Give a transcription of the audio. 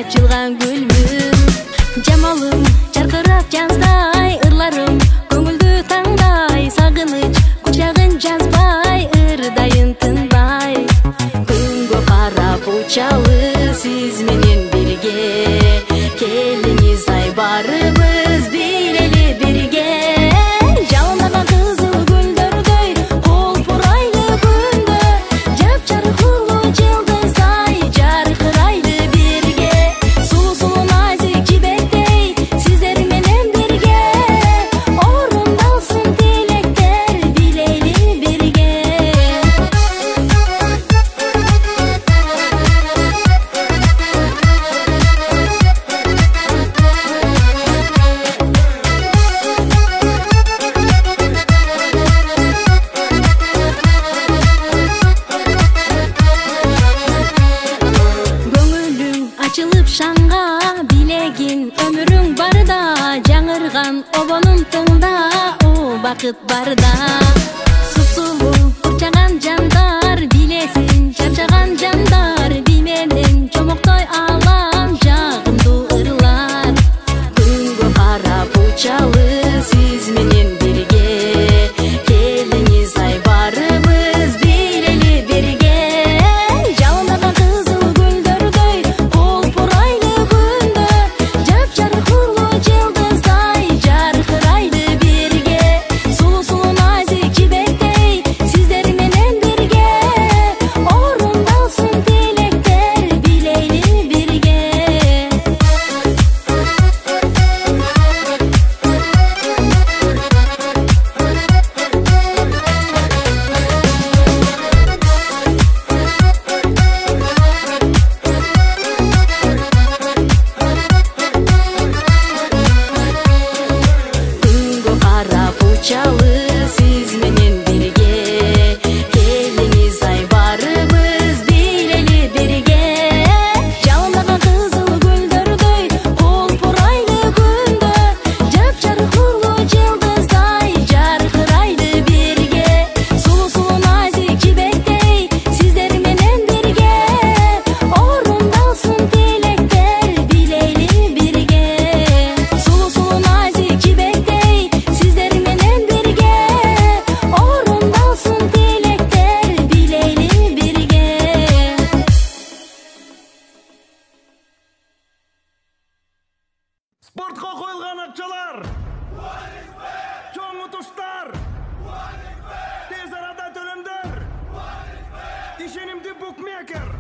açılgan gülmüm. Jamalım çarkırap жаздай, ıрларым көңүлдү таңдай. Сагыныч кучагын жазбай, ырдайын тынбай. Күнгө карап учалы сиз менен бирге, келиңиз ай барыбыз билели бирге. Жалындаган кызыл гүлдөрдөй колпурайлы күндө, жапжарык нурлуу жылдыздай жаркырайлы бирге. Сулуу назик жибектей сиздер менен бирге, орундалсын тилектер билейли бирге. Көңүлүң ачылып шаңга, билегин өмүрүң барда, жаңырган обонун тыңда, о бакыт барда. Супсулуу курчаган жандар, билесин чарчаган жандар, би менен чомоктой алам жагымдуу ырлар. Күнгө карап учалы сиз менен бирге, келиңиз ай барыбыз билели бирге. Жалындаган кызыл гүлдөрдөй колпурайлы күндө, жапжарык нурлуу жылдыздай жаркырайлы бирге. Сулуу назик жибектей сиздер менен бирге, орундалсын тилектер билейли бирге. Күнгө карап учалы сиз менен бирге, келиңиз ай барыбыз билели бирге. Жалындаган кызыл гүлдөрдөй колпурайлы күндө, жапжарык нурлуу жылдыздай жаркырайлы бирге. Сулуу назик жибектей сиздер менен бирге, орундалсын тилектер билейли бирге. Сулуу назик жибектей сиздер менен бирге, орундалсын тилектер билейли бирге. Спортқа қойылған ақшалар, чоң ұтыштар, тез арада төлемдер, ишенимді букмекер.